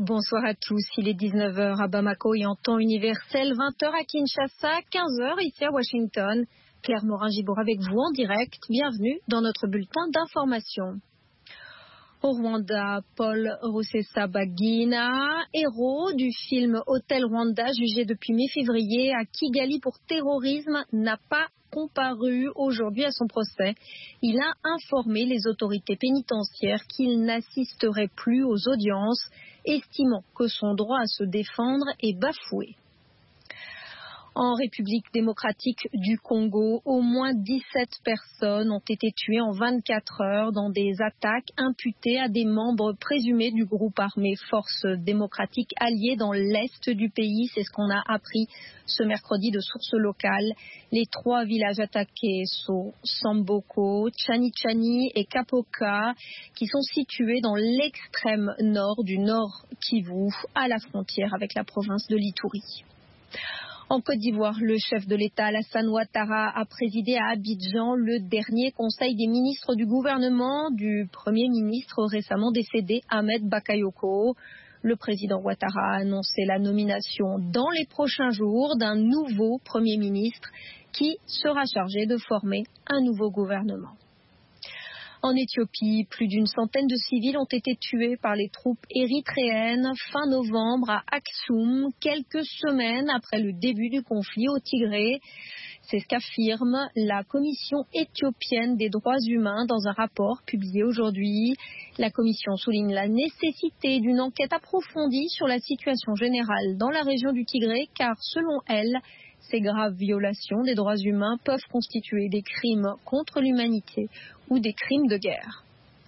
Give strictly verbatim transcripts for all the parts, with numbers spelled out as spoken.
Bonsoir à tous, il est dix-neuf heures à Bamako et en temps universel, vingt heures à Kinshasa, quinze heures ici à Washington. Claire Morin-Gibour avec vous en direct, bienvenue dans notre bulletin d'information. Au Rwanda, Paul Rusesabagina, héros du film Hôtel Rwanda, jugé depuis mi-février à Kigali pour terrorisme, n'a pas comparu aujourd'hui à son procès. Il a informé les autorités pénitentiaires qu'il n'assisterait plus aux audiences, estimant que son droit à se défendre est bafoué. En République démocratique du Congo, au moins dix-sept personnes ont été tuées en vingt-quatre heures dans des attaques imputées à des membres présumés du groupe armé Forces démocratiques alliées dans l'est du pays. C'est ce qu'on a appris ce mercredi de sources locales. Les trois villages attaqués sont Samboko, Tchani-Tchani et Kapoka, qui sont situés dans l'extrême nord du Nord Kivu, à la frontière avec la province de l'Ituri. En Côte d'Ivoire, le chef de l'État Alassane Ouattara a présidé à Abidjan le dernier conseil des ministres du gouvernement du Premier ministre récemment décédé Ahmed Bakayoko. Le président Ouattara a annoncé la nomination dans les prochains jours d'un nouveau Premier ministre qui sera chargé de former un nouveau gouvernement. En Éthiopie, plus d'une centaine de civils ont été tués par les troupes érythréennes fin novembre à Aksum, quelques semaines après le début du conflit au Tigré. C'est ce qu'affirme la Commission éthiopienne des droits humains dans un rapport publié aujourd'hui. La Commission souligne la nécessité d'une enquête approfondie sur la situation générale dans la région du Tigré, car selon elle, ces graves violations des droits humains peuvent constituer des crimes contre l'humanité ou des crimes de guerre.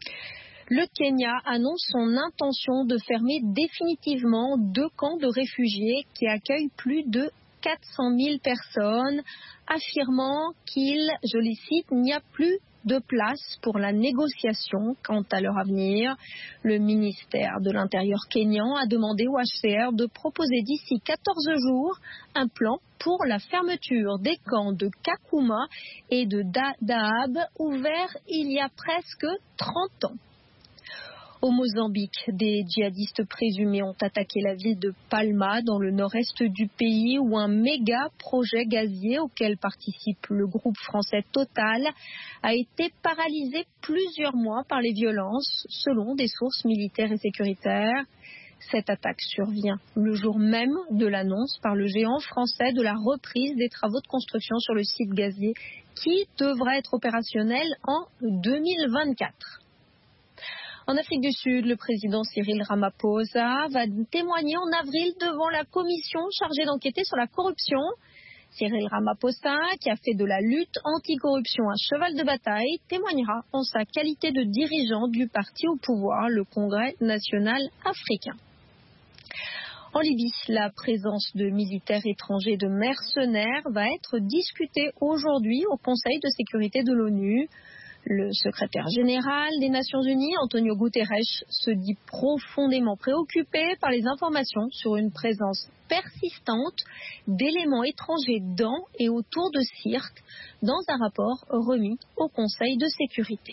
Le Kenya annonce son intention de fermer définitivement deux camps de réfugiés qui accueillent plus de quatre cent mille personnes, affirmant qu'il, je les cite, n'y a plus de place pour la négociation quant à leur avenir. Le ministère de l'Intérieur kényan a demandé au H C R de proposer d'ici quatorze jours un plan pour la fermeture des camps de Kakuma et de Dadaab ouverts il y a presque trente ans. Au Mozambique, des djihadistes présumés ont attaqué la ville de Palma dans le nord-est du pays où un méga projet gazier auquel participe le groupe français Total a été paralysé plusieurs mois par les violences selon des sources militaires et sécuritaires. Cette attaque survient le jour même de l'annonce par le géant français de la reprise des travaux de construction sur le site gazier qui devrait être opérationnel en deux mille vingt-quatre. En Afrique du Sud, le président Cyril Ramaphosa va témoigner en avril devant la commission chargée d'enquêter sur la corruption. Cyril Ramaphosa, qui a fait de la lutte anticorruption un cheval de bataille, témoignera en sa qualité de dirigeant du parti au pouvoir, le Congrès national africain. En Libye, la présence de militaires étrangers et de mercenaires va être discutée aujourd'hui au Conseil de sécurité de l'ONU. Le secrétaire général des Nations Unies, Antonio Guterres, se dit profondément préoccupé par les informations sur une présence persistante d'éléments étrangers dans et autour de Sirte dans un rapport remis au Conseil de sécurité.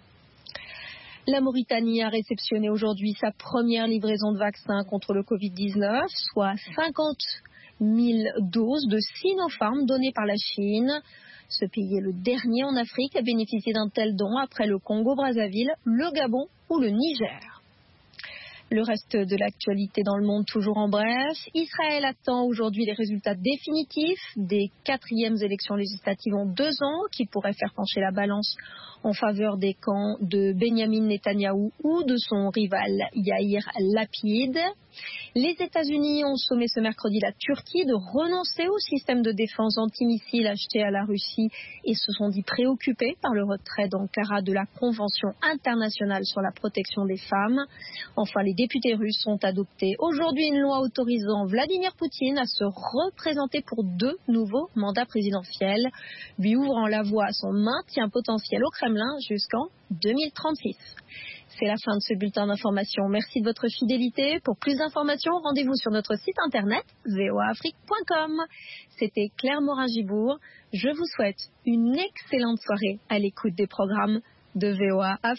La Mauritanie a réceptionné aujourd'hui sa première livraison de vaccins contre le covid dix-neuf, soit cinquante mille doses de Sinopharm données par la Chine. Ce pays est le dernier en Afrique à bénéficier d'un tel don après le Congo-Brazzaville, le Gabon ou le Niger. Le reste de l'actualité dans le monde toujours en bref. Israël attend aujourd'hui les résultats définitifs des quatrièmes élections législatives en deux ans qui pourraient faire pencher la balance en faveur des camps de Benyamin Netanyahou ou de son rival Yair Lapid. Les États-Unis ont sommé ce mercredi la Turquie de renoncer au système de défense antimissiles acheté à la Russie et se sont dit préoccupés par le retrait d'Ankara de la Convention internationale sur la protection des femmes. Enfin, les députés russes ont adopté aujourd'hui une loi autorisant Vladimir Poutine à se représenter pour deux nouveaux mandats présidentiels, lui ouvrant la voie à son maintien potentiel au Kremlin jusqu'en deux mille trente-six. C'est la fin de ce bulletin d'information. Merci de votre fidélité. Pour plus d'informations, rendez-vous sur notre site internet v o a afrique point com. C'était Claire Morin-Gibour. Je vous souhaite une excellente soirée à l'écoute des programmes de V O A Afrique.